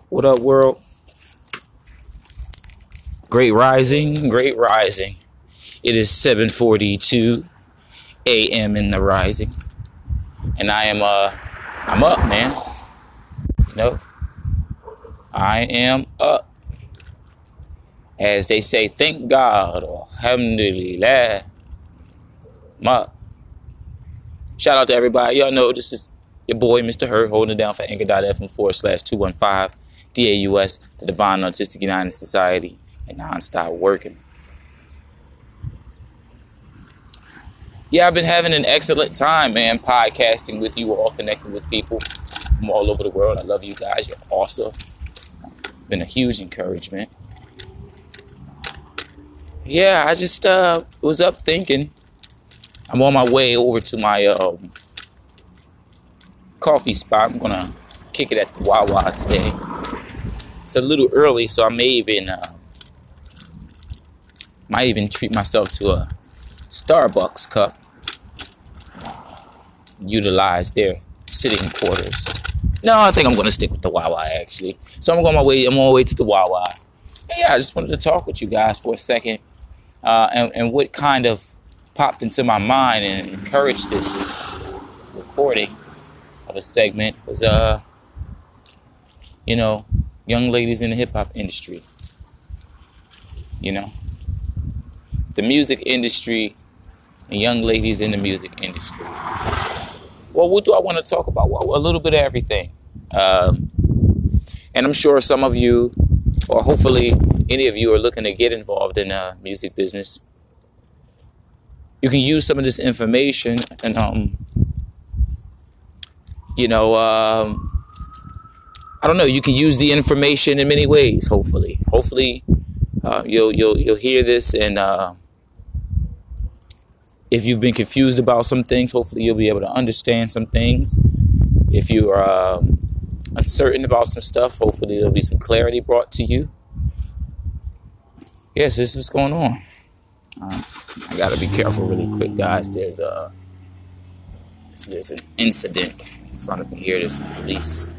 What up, world? Great rising, great rising. It is 7:42 a.m. in the rising, and I'm up, man. You know, I am up. As they say, thank God, or alhamdulillah. I'm up. Shout out to everybody. Y'all know this is your boy, Mr. Hurt, holding it down for Anchor.fm/215 DAUS, the Divine Autistic United Society, and non-stop working. Yeah, I've been having an excellent time, man, podcasting with you all, connecting with people from all over the world. I love you guys. You're awesome. Been a huge encouragement. Yeah, I just was up thinking. I'm on my way over to my coffee spot. I'm gonna kick it at the Wawa today. It's a little early, so I might even treat myself to a Starbucks cup. Utilize their sitting quarters. No, I think I'm gonna stick with the Wawa actually. So I'm on my way to the Wawa. And yeah, I just wanted to talk with you guys for a second, and what kind of popped into my mind and encouraged this recording of a segment was, young ladies in the hip hop industry. The music industry and young ladies in the music industry. Well, what do I want to talk about? Well, a little bit of everything. And I'm sure some of you, or hopefully any of you, are looking to get involved in music business. You can use some of this information and, I don't know. You can use the information in many ways. Hopefully, you'll hear this, and if you've been confused about some things, hopefully you'll be able to understand some things. If you are uncertain about some stuff, hopefully there'll be some clarity brought to you. Yes, this is what's going on. I gotta be careful really quick, guys. There's an incident in front of me here. There's some police.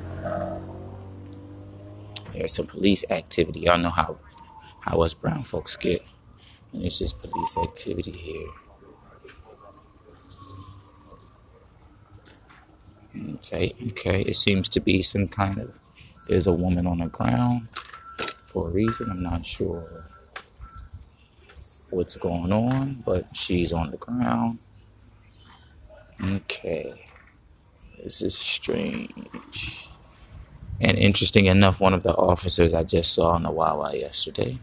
There's some police activity. Y'all know how us brown folks get. And it's just police activity here. Okay. It seems to be some kind of... There's a woman on the ground for a reason. I'm not sure what's going on, but she's on the ground. Okay. This is strange. And interesting enough, one of the officers I just saw on the Wawa yesterday.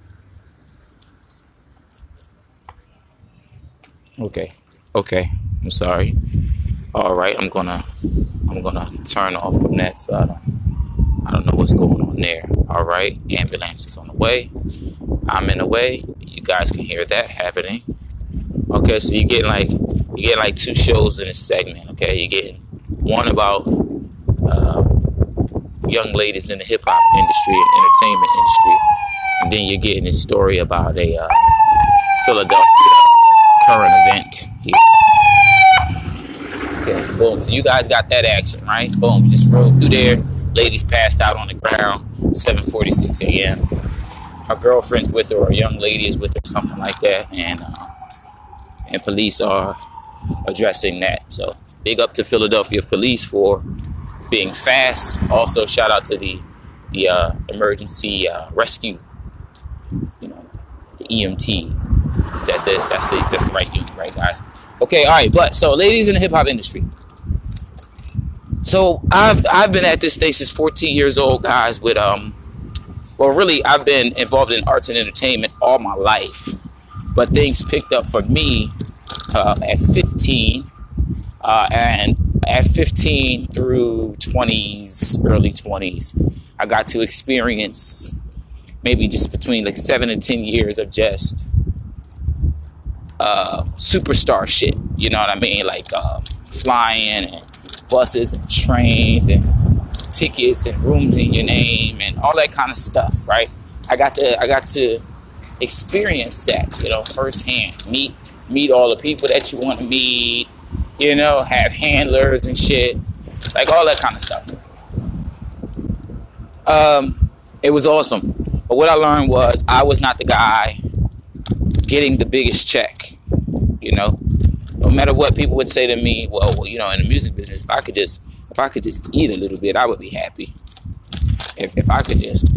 Okay. I'm sorry. All right, I'm gonna turn off from that, so I don't know what's going on there. All right, ambulance is on the way. I'm in the way. You guys can hear that happening. Okay, so you're getting like two shows in a segment. Okay, you're getting one about young ladies in the hip hop industry and entertainment industry, and then you're getting a story about a Philadelphia current event here. Okay, boom. So you guys got that action, right? Boom. Just rode through there. Ladies passed out on the ground. 7:46 a.m. Her girlfriend's with her, or a young lady is with her, something like that, and police are addressing that. So big up to Philadelphia police for being fast. Also, shout out to the emergency rescue. The EMT. That's the right unit, right, guys? Okay, all right. But so, ladies in the hip hop industry. So I've been at this stage since 14 years old, guys. With really, I've been involved in arts and entertainment all my life, but things picked up for me at 15, and at 15 through 20s, early 20s, I got to experience maybe just between like 7 and 10 years of just superstar shit. You know what I mean? Like flying and buses and trains and tickets and rooms in your name and all that kind of stuff, right? I got to experience that, firsthand. Meet all the people that you want to meet, have handlers and shit, like all that kind of stuff. It was awesome. But what I learned was I was not the guy getting the biggest check. You know, no matter what people would say to me, well, you know, in the music business, if I could just eat a little bit, I would be happy. If I could just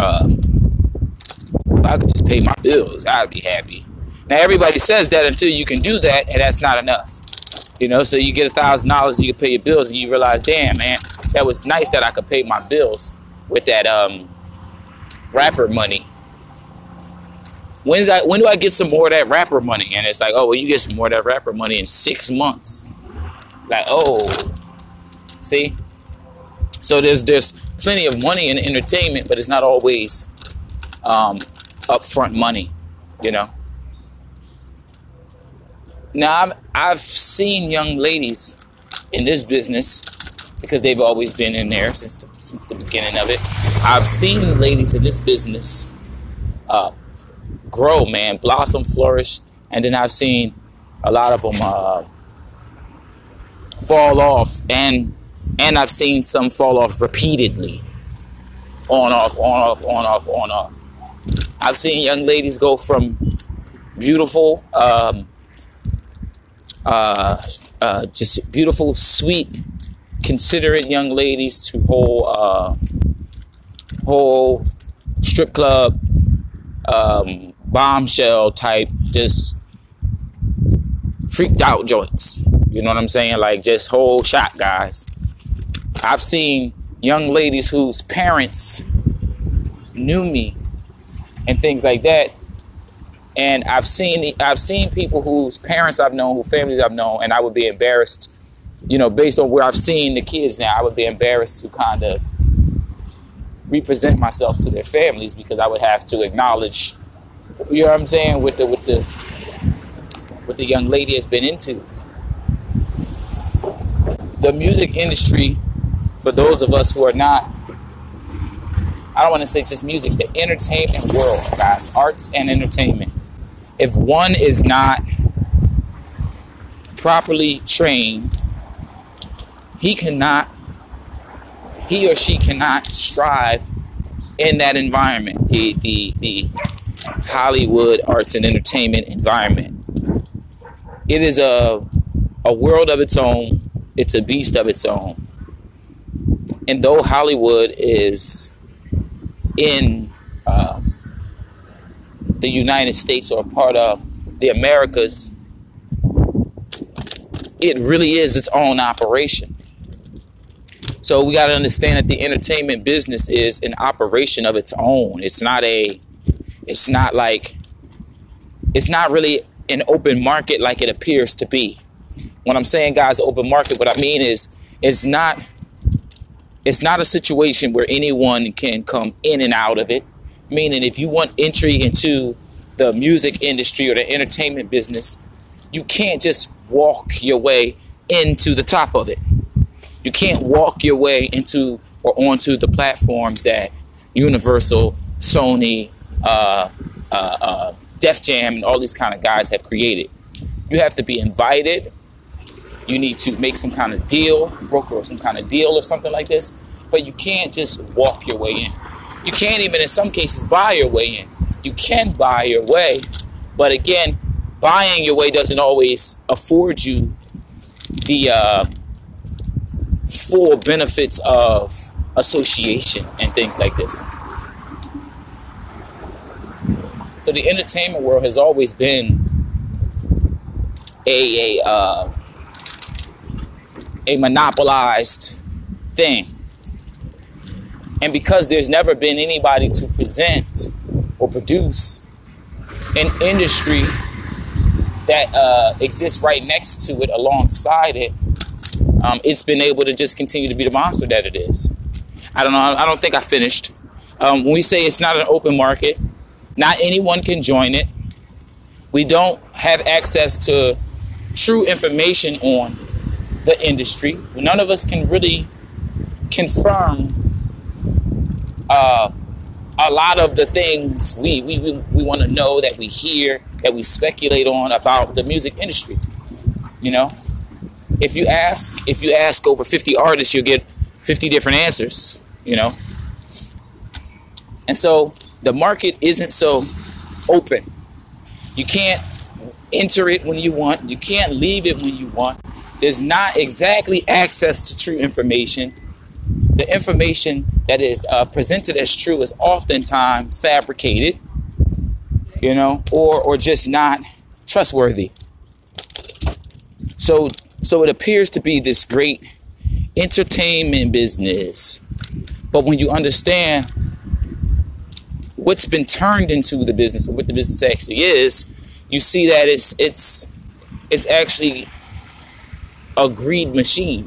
pay my bills, I'd be happy. Now everybody says that until you can do that, and that's not enough. You know, so you get $1,000, you can pay your bills, and you realize, damn, man, that was nice that I could pay my bills with that rapper money. When do I get some more of that rapper money? And it's like, oh, well, you get some more of that rapper money in 6 months. Like, oh, see? So there's plenty of money in entertainment, but it's not always upfront money, you know? Now, I've seen young ladies in this business, because they've always been in there since the beginning of it. I've seen ladies in this business grow, man, blossom, flourish, and then I've seen a lot of them fall off, and I've seen some fall off repeatedly, on off. I've seen young ladies go from beautiful, just beautiful, sweet, considerate young ladies to whole strip club, bombshell type, just freaked out joints. You know what I'm saying? Like just whole shot guys. I've seen young ladies whose parents knew me and things like that. And I've seen people whose parents I've known, whose families I've known, and I would be embarrassed, you know, based on where I've seen the kids now, I would be embarrassed to kind of represent myself to their families, because I would have to acknowledge, you know what I'm saying, what the young lady has been into. The music industry, for those of us who are not, I don't want to say just music, the entertainment world, guys, arts and entertainment. If one is not properly trained, he or she cannot strive in that environment, the Hollywood arts and entertainment environment. It is a world of its own. It's a beast of its own. And though Hollywood is in the United States, or part of the Americas, it really is its own operation. So we got to understand that the entertainment business is an operation of its own. It's not really an open market like it appears to be. When I'm saying, guys, open market, what I mean is it's not a situation where anyone can come in and out of it. Meaning, if you want entry into the music industry or the entertainment business, you can't just walk your way into the top of it. You can't walk your way into or onto the platforms that Universal, Sony, Def Jam, and all these kind of guys have created. You have to be invited. You need to make some kind of deal, broker some kind of deal or something like this. But you can't just walk your way in. You can't even, in some cases, buy your way in. You can buy your way, but again, buying your way doesn't always afford you the full benefits of association and things like this. So the entertainment world has always been a monopolized thing. And because there's never been anybody to present or produce an industry that exists right next to it, alongside it, it's been able to just continue to be the monster that it is. I don't know. I don't think I finished. When we say it's not an open market, not anyone can join it. We don't have access to true information on the industry. None of us can really confirm a lot of the things we want to know, that we hear, that we speculate on about the music industry. You know, if you ask over 50 artists, you'll get 50 different answers. You know, And so the market isn't so open. You can't enter it when you want. You can't leave it when you want. There's not exactly access to true information. The information that is presented as true is oftentimes fabricated, or just not trustworthy. So it appears to be this great entertainment business. But when you understand what's been turned into the business, or what the business actually is, you see that it's actually a greed machine,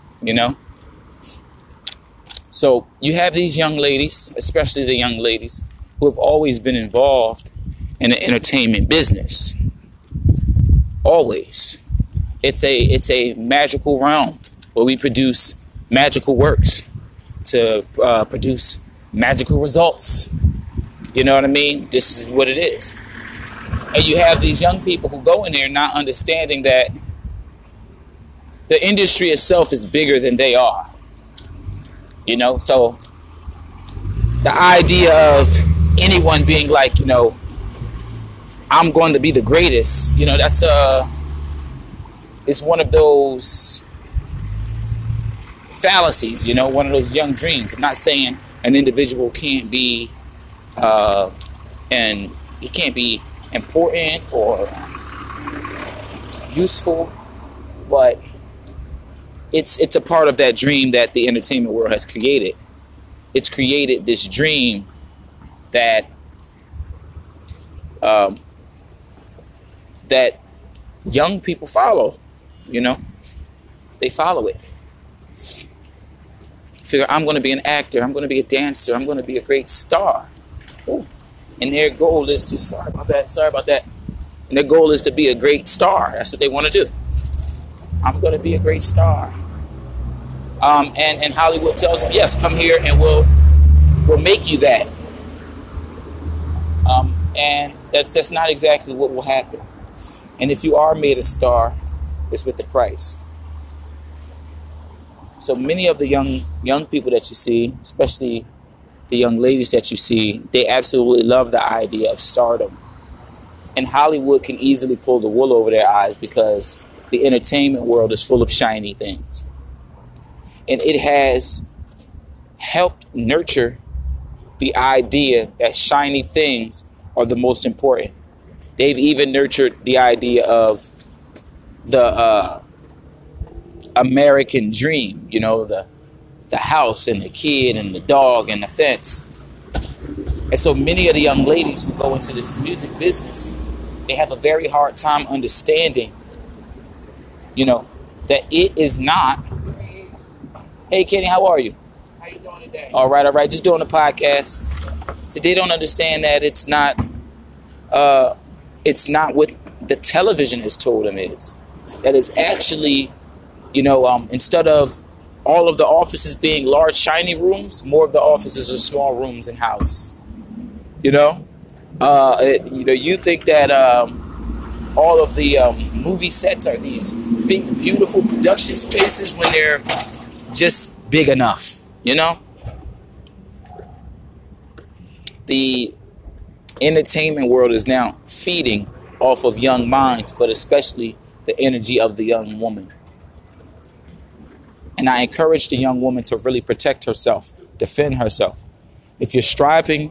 So you have these young ladies, especially the young ladies, who have always been involved in the entertainment business. Always. It's a magical realm where we produce magical works to produce magical results. You know what I mean? This is what it is. And you have these young people who go in there not understanding that the industry itself is bigger than they are. So the idea of anyone being like, I'm going to be the greatest, that's it's one of those fallacies, one of those young dreams. I'm not saying an individual can't be and he can't be important or useful, but it's a part of that dream that the entertainment world has created. It's created this dream that that young people follow. They follow it. Figure, I'm going to be an actor, I'm going to be a dancer, I'm going to be a great star. Ooh. And their goal is to, sorry about that. And their goal is to be a great star. That's what they want to do. I'm going to be a great star. And Hollywood tells them, yes, come here and we'll make you that. And that's not exactly what will happen. And if you are made a star, it's with the price. So many of the young people that you see, especially the young ladies that you see, they absolutely love the idea of stardom. And Hollywood can easily pull the wool over their eyes because the entertainment world is full of shiny things. And it has helped nurture the idea that shiny things are the most important. They've even nurtured the idea of the American dream, the house and the kid and the dog and the fence. And so many of the young ladies who go into this music business, they have a very hard time understanding, that it is not. Hey, Kenny, how are you? How you doing today? All right. Just doing a podcast. So they don't understand that it's not what the television has told them is. That is actually, instead of all of the offices being large, shiny rooms, more of the offices are small rooms and houses. You think that all of the movie sets are these big, beautiful production spaces when they're just big enough, The entertainment world is now feeding off of young minds, but especially the energy of the young woman. And I encourage the young woman to really protect herself, defend herself. If you're striving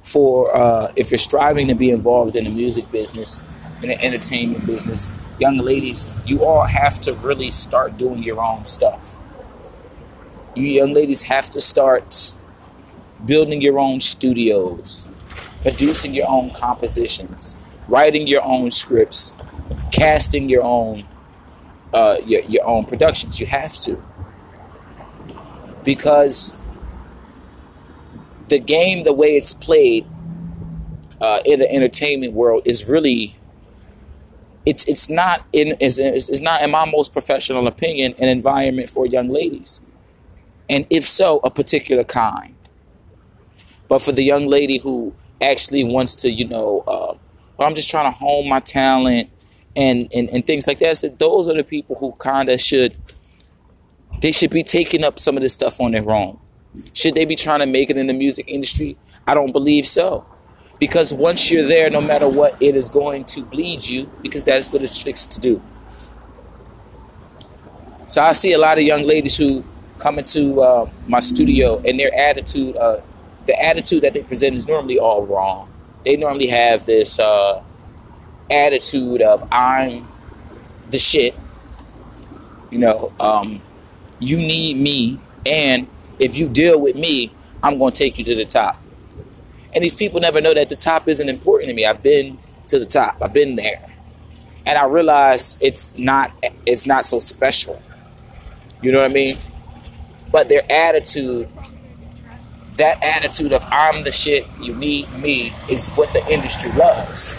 to be involved in the music business, in the entertainment business, young ladies, you all have to really start doing your own stuff. You young ladies have to start building your own studios, producing your own compositions, writing your own scripts, casting your own productions. You have to. Because the game, the way it's played in the entertainment world, is really it's not in my most professional opinion an environment for young ladies, and if so, a particular kind. But for the young lady who actually wants to, I'm just trying to hone my talent and things like that, so those are the people who kind of should be taking up some of this stuff on their own. Should they be trying to make it in the music industry? I don't believe so. Because once you're there, no matter what, it is going to bleed you, because that's what it's fixed to do. So I see a lot of young ladies who come into my studio, and their attitude, the attitude that they present is normally all wrong. They normally have this attitude of, I'm the shit. You know, you need me, and if you deal with me, I'm going to take you to the top. And these people never know that the top isn't important to me. I've been to the top. I've been there. And I realize it's not so special. You know what I mean? But their attitude, that attitude of I'm the shit, you need me, is what the industry loves.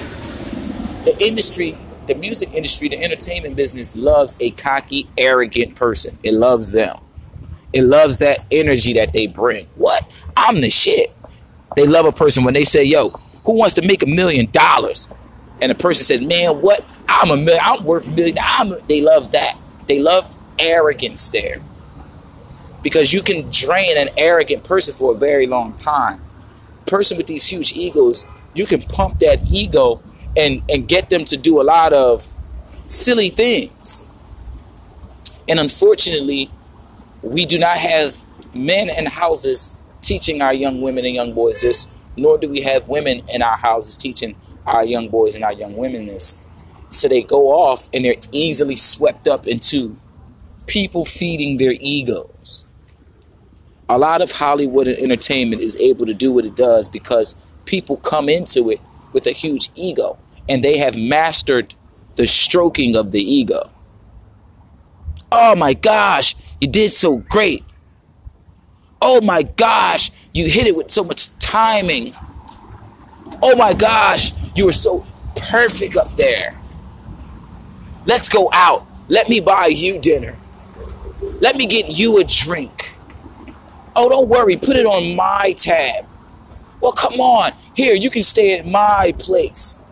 The industry, the music industry, the entertainment business loves a cocky, arrogant person. It loves them. It loves that energy that they bring. What? I'm the shit. They love a person when they say, yo, who wants to make $1 million? And the person said, man, what? I'm worth $1 million. They love that. They love arrogance there. Because you can drain an arrogant person for a very long time. Person with these huge egos, you can pump that ego and get them to do a lot of silly things. And unfortunately, we do not have men in houses teaching our young women and young boys this, nor do we have women in our houses teaching our young boys and our young women this. So they go off and they're easily swept up into people feeding their egos. A lot of Hollywood and entertainment is able to do what it does because people come into it with a huge ego, and they have mastered the stroking of the ego. Oh my gosh, you did so great. Oh my gosh, you hit it with so much timing. Oh my gosh, you were so perfect up there. Let's go out. Let me buy you dinner. Let me get you a drink. Oh, don't worry, put it on my tab. Well, come on. Here, you can stay at my place.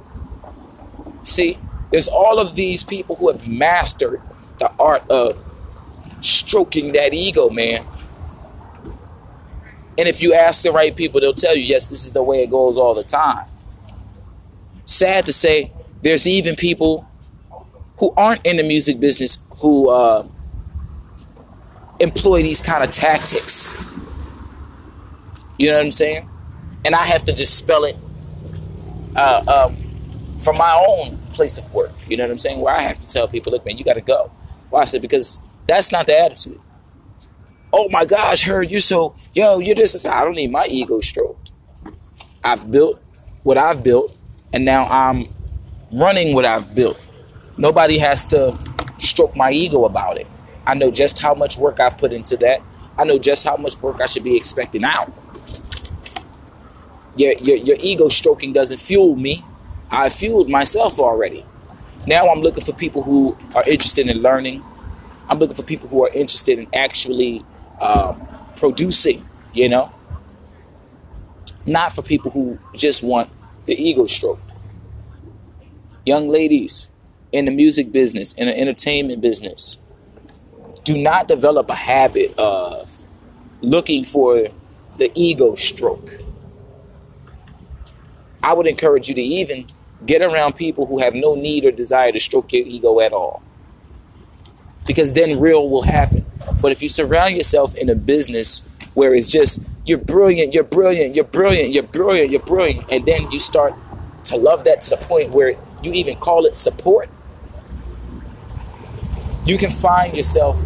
See, there's all of these people who have mastered the art of stroking that ego, man. And if you ask the right people, they'll tell you, yes, this is the way it goes all the time. Sad to say, there's even people who aren't in the music business who employ these kind of tactics. You know what I'm saying? And I have to just spell it from my own place of work. You know what I'm saying? Where I have to tell people, look, man, you got to go. Why? I said, because that's not the attitude. Oh my gosh, Heard, you're so, you're this. I don't need my ego stroked. I've built what I've built, and now I'm running what I've built. Nobody has to stroke my ego about it. I know just how much work I've put into that. I know just how much work I should be expecting out. Your ego stroking doesn't fuel me. I fueled myself already. Now I'm looking for people who are interested in learning. I'm looking for people who are interested in actually producing, not for people who just want the ego stroke. Young ladies in the music business, in the entertainment business, do not develop a habit of looking for the ego stroke. I would encourage you to even get around people who have no need or desire to stroke your ego at all, because then real will happen. But if you surround yourself in a business where it's just, you're brilliant, you're brilliant, you're brilliant, you're brilliant, you're brilliant, and then you start to love that to the point where you even call it support, you can find yourself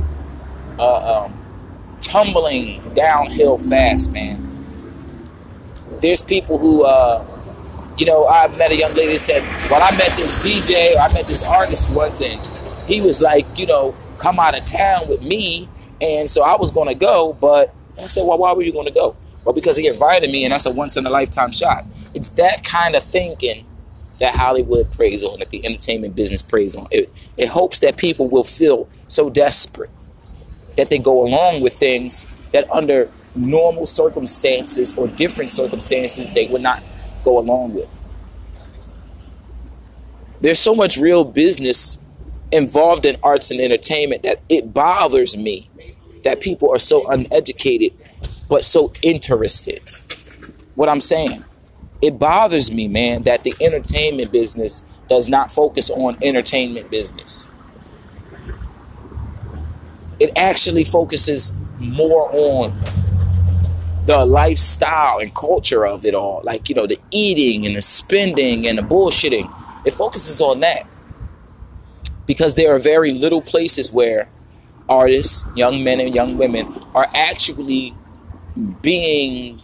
tumbling downhill fast, man. There's people who, I met a young lady that said, well, I met this DJ, or I met this artist once, and he was like, come out of town with me, and so I was going to go, but I said, well, why were you going to go? Well, because he invited me, and that's a once-in-a-lifetime shot. It's that kind of thinking that Hollywood preys on, that the entertainment business preys on. It hopes that people will feel so desperate that they go along with things that under normal circumstances or different circumstances they would not go along with. There's so much real business involved in arts and entertainment that it bothers me that people are so uneducated but so interested. what I'm saying? It bothers me, man, that the entertainment business does not focus on entertainment business. It actually focuses more on the lifestyle and culture of it all. Like, the eating and the spending and the bullshitting. It focuses on that. Because there are very little places where artists, young men and young women, are actually being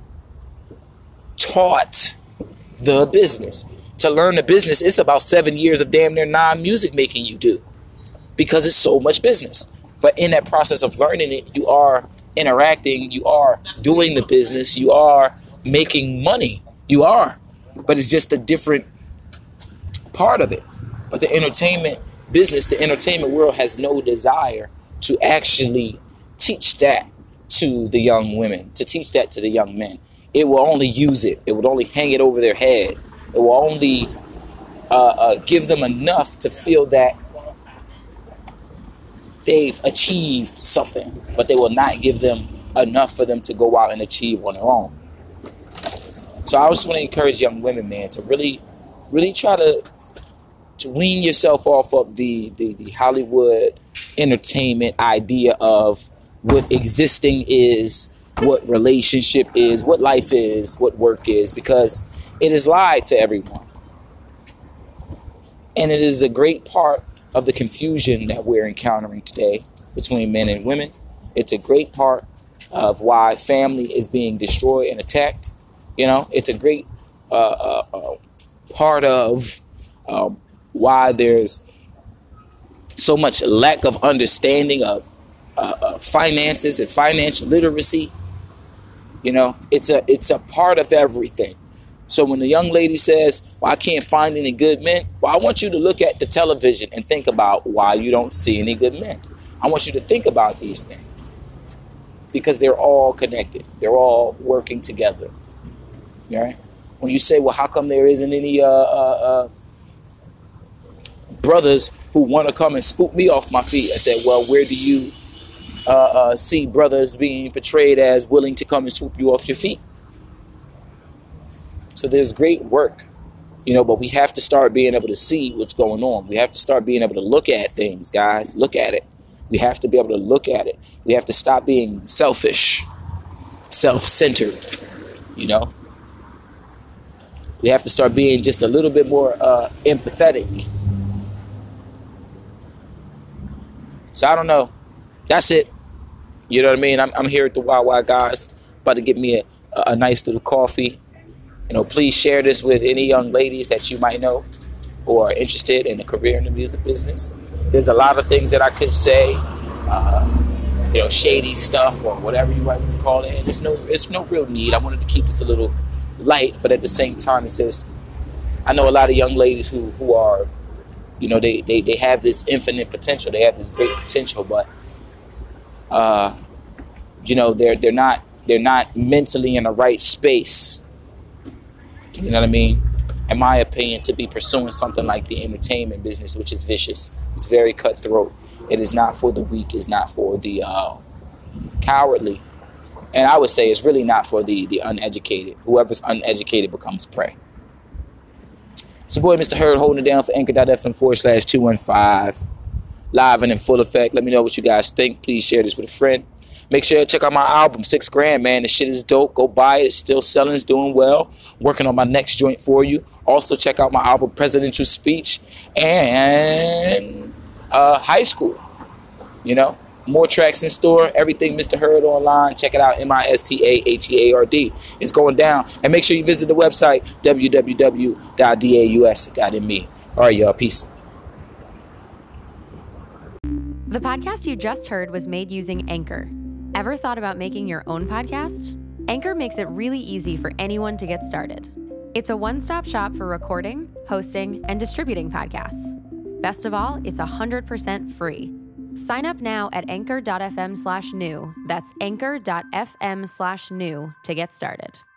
taught the business. To learn the business, it's about 7 years of damn near non-music making you do. Because it's so much business. But in that process of learning it, you are interacting, you are doing the business, you are making money. You are. But it's just a different part of it. But the entertainment business, the entertainment world has no desire to actually teach that to the young women, to teach that to the young men. It will only use it. It would only hang it over their head. It will only give them enough to feel that they've achieved something, but they will not give them enough for them to go out and achieve on their own. So I just want to encourage young women, man, to really try to wean yourself off of the Hollywood entertainment idea of what existing is, what relationship is, what life is, what work is, because it is lied to everyone. And it is a great part of the confusion that we're encountering today between men and women. It's a great part of why family is being destroyed and attacked. It's a great part of why there's so much lack of understanding of finances and financial literacy. It's a part of everything. So when the young lady says, well, I can't find any good men, well, I want you to look at the television and think about why you don't see any good men. I want you to think about these things because they're all connected. They're all working together. All right? When you say, well, how come there isn't any brothers who want to come and scoop me off my feet? I said, well, where do you see brothers being portrayed as willing to come and swoop you off your feet? So there's great work, but we have to start being able to see what's going on. We have to start being able to look at things, guys. Look at it. We have to be able to look at it. We have to stop being selfish, self-centered, We have to start being just a little bit more empathetic. So I don't know. That's it. You know what I mean? I'm here at the YY Guys, about to get me a nice little coffee. Please share this with any young ladies that you might know who are interested in a career in the music business. There's a lot of things that I could say, shady stuff or whatever you might want to call it. And it's no real need. I wanted to keep this a little light, but at the same time, it says, I know a lot of young ladies who are, they have this infinite potential. They have this great potential, but, they're not mentally in the right space. You know what I mean? In my opinion, to be pursuing something like the entertainment business, which is vicious. It's very cutthroat. It is not for the weak. It's not for the cowardly. And I would say it's really not for the uneducated. Whoever's uneducated becomes prey. It's your boy, Mr. Hurd, holding it down for Anchor.fm/215. Live and in full effect. Let me know what you guys think. Please share this with a friend. Make sure to check out my album, 6 Grand, man. The shit is dope. Go buy it. It's still selling. It's doing well. Working on my next joint for you. Also, check out my album, Presidential Speech, and High School. More tracks in store. Everything Mr. Hurd online. Check it out, MISTAHEARD. It's going down. And make sure you visit the website, www.daus.me. All right, y'all. Peace. The podcast you just heard was made using Anchor. Ever thought about making your own podcast? Anchor makes it really easy for anyone to get started. It's a one-stop shop for recording, hosting, and distributing podcasts. Best of all, it's 100% free. Sign up now at anchor.fm/new. That's anchor.fm/new to get started.